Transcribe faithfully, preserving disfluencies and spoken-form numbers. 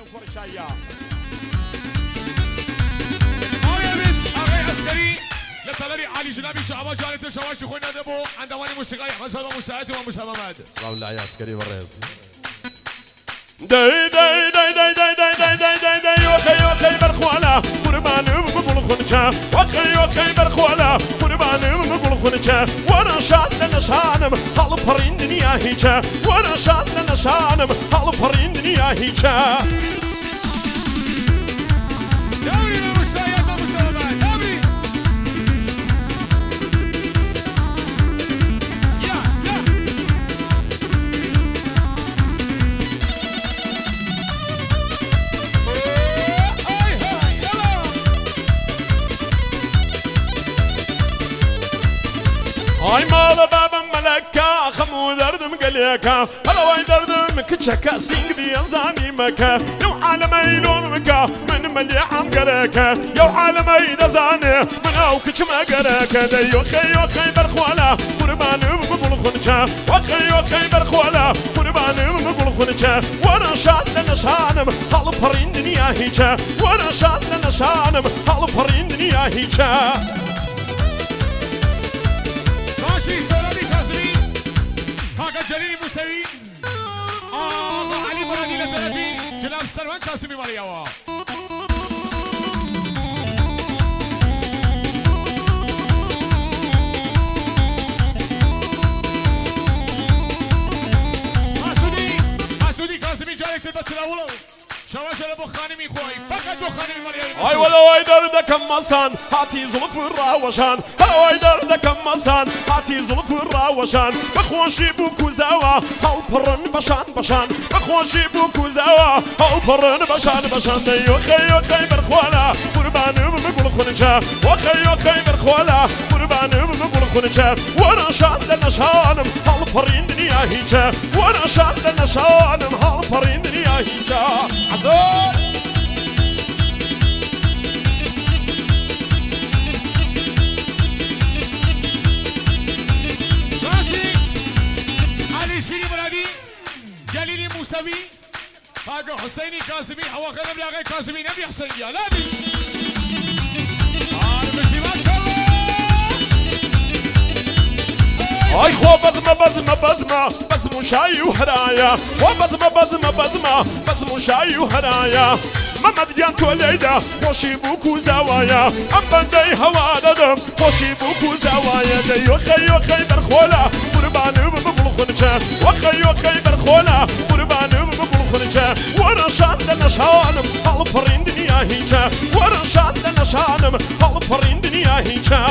فرشايا آقای بس آقای عسکری لطلبی علی جنابی شعبان جانت شواش خوینا دبو عندوانی موسیقای حسن و مساعد و مسلمات سلام الله يا عسكري والرئيس داي داي داي داي داي داي داي داي داي داي وخي وخي برخوالا قربان بقول خنشا وخي وخي برخوالا قربان بقول خنشا وانا شاد نشانم حال فرين دنيا هيجا وانا شاد نشانم حال فرين دنيا هيجا دوري المساعد ومسلمات دوري يا يا هاي مال بابا ملكا خمو دردم قليكا هلا واي دردم كتشكا سينك دي زاني مكا يو عالمي لوم مكا من ملي عم قليكا يو عالمي دزاني من او كتشما قليكا ديو خيو خي برخوالا قربان بقول خنشا وخيو خي برخوالا قربان بقول خنشا وانا شاد نشانم حال فرين دنيا هيجا وانا شاد نشانم حال فرين دنيا هيجا ماشي سلامي كاظمي هاكا جليل موسوي آه علي مرادي للثلاثي جناب سلمان كاظمي مريوا مسعودي مسعودي كاظمي جالك سلبت الأولى شواش البخاني ميخوي فقط بخاني مريوا اي ولا واي دردك مصان هاتي زلف الراوشان هلا واي دردك مصان هاتي زلف الراوشان بخوشي بوكو زاوا هاو برن بشان بشان بخوشي بوكو زاوا هاو برن بشان بشان ديو خيو خي برخوالا قربان بقول خنجا وخيو خي برخوالا قربان بقول خنجا وانا شاد نشانم هاو برين دنيا هيجا وانا شاد نشانم هاو برين دنيا هيجا عزور جليل موسوي هاجو حسيني كاظمي هو كان بلاغي كاظمي نبي حسين يا نبي المسي ما شاء الله اي خو بزمه بزمه بزمه بزمه شاي وهرايا خو بزمه بزمه بزمه بزمه شاي وهرايا محمد جان توليدا خوشي بوكو زوايا ام بندي هوا ددم خوشي بوكو زوايا ديو خيو خي برخولا قربان بقول خنجا وخيو خي برخولا قربان بقول خنجا وانا شاد نشانم حال فرين دنيا هيجا وانا شاد نشانم حال فرين دنيا هيجا